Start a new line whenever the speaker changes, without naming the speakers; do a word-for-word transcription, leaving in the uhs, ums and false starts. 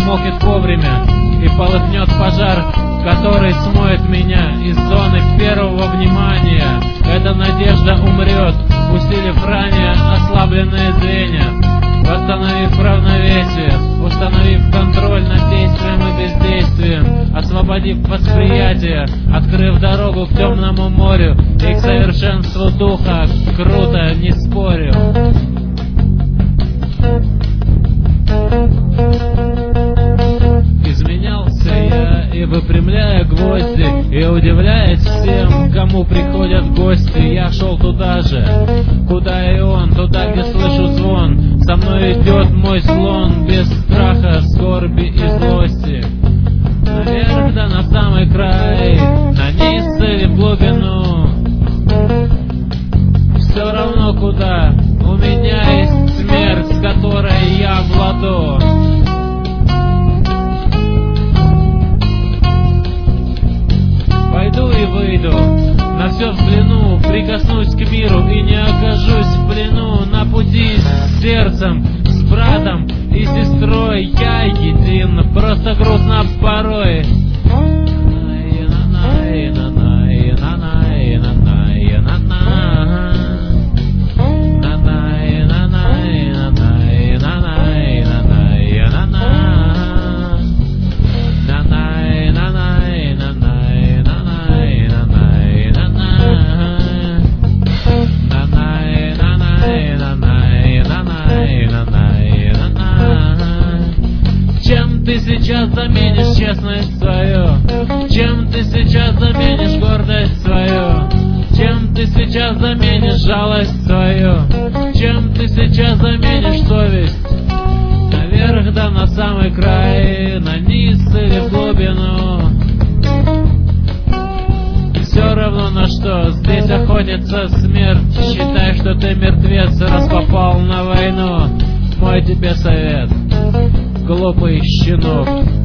замолкнет вовремя и полыхнет пожар, который смоет меня из зоны первого внимания. Эта надежда умрет, усилив ранее ослабленные звенья, восстановив равновесие, установив контроль над действием и бездействием, освободив восприятие, открыв дорогу к темному морю и к совершенству духа. Круто, не спорю. Изменялся я и выпрямляя гвозди, и удивляясь всем, кому приходят гости. Я шел туда же, куда и он, туда, где слышу звон. Со мной идет мой слон, без страха, скорби и злости. Наверх да на самый край, на низ или в глубину, все равно куда. У меня есть смерть, с которой я в ладу. Пойду и выйду, на все взгляну, прикоснусь к миру и не окажусь в плену. На пути с сердцем, с братом и сестрой я един, просто грустно порой. Чем ты сейчас заменишь честность свою? Чем ты сейчас заменишь гордость свою? Чем ты сейчас заменишь жалость свою? Чем ты сейчас заменишь совесть? Наверх да на самый край, на низ или в глубину, все равно на что, здесь охотится смерть. Считай, что ты мертвец, раз попал на войну. Мой тебе совет, глупый щенок.